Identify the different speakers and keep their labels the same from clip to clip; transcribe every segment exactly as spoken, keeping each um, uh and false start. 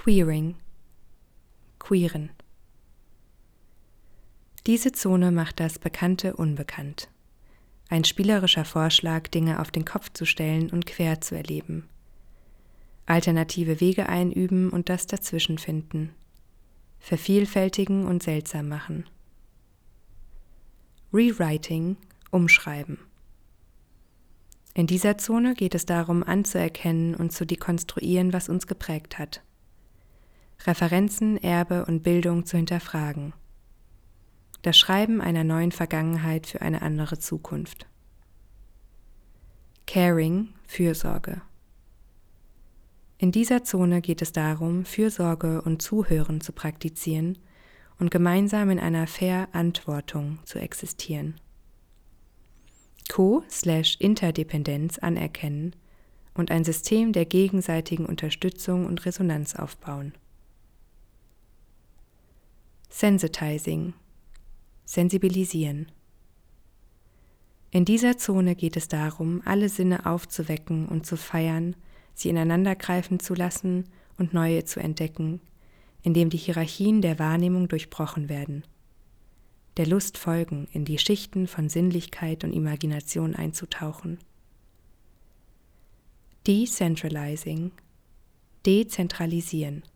Speaker 1: Queering, queeren. Diese Zone macht das Bekannte unbekannt. Ein spielerischer Vorschlag, Dinge auf den Kopf zu stellen und quer zu erleben. Alternative Wege einüben und das Dazwischen finden. Vervielfältigen und seltsam machen. Rewriting, umschreiben. In dieser Zone geht es darum, anzuerkennen und zu dekonstruieren, was uns geprägt hat. Referenzen, Erbe und Bildung zu hinterfragen. Das Schreiben einer neuen Vergangenheit für eine andere Zukunft. Caring, Fürsorge. In dieser Zone geht es darum, Fürsorge und Zuhören zu praktizieren und gemeinsam in einer Verantwortung zu existieren. Co-Interdependenz anerkennen und ein System der gegenseitigen Unterstützung und Resonanz aufbauen. Sensitizing, sensibilisieren. In dieser Zone geht es darum, alle Sinne aufzuwecken und zu feiern, sie ineinandergreifen zu lassen und neue zu entdecken, indem die Hierarchien der Wahrnehmung durchbrochen werden. Der Lust folgen, in die Schichten von Sinnlichkeit und Imagination einzutauchen. Decentralizing, dezentralisieren.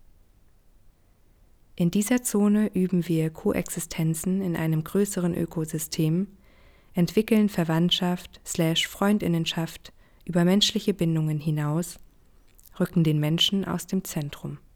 Speaker 1: In dieser Zone üben wir Koexistenzen in einem größeren Ökosystem, entwickeln Verwandtschaft slash Freundinnenschaft über menschliche Bindungen hinaus, rücken den Menschen aus dem Zentrum.